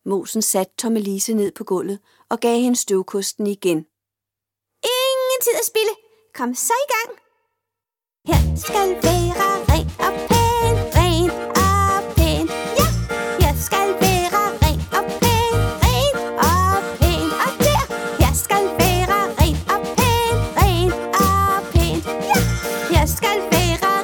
Musen satte Tommelise ned på gulvet og gav hende støvkosten igen. Ingen tid at spilde. Kom så i gang. Her skal være ren og pæn, ren og pæn. Ja, her skal være ren og pæn, ren og pæn. Og der, her skal være ren og pæn, ren og pæn. Ja, her skal være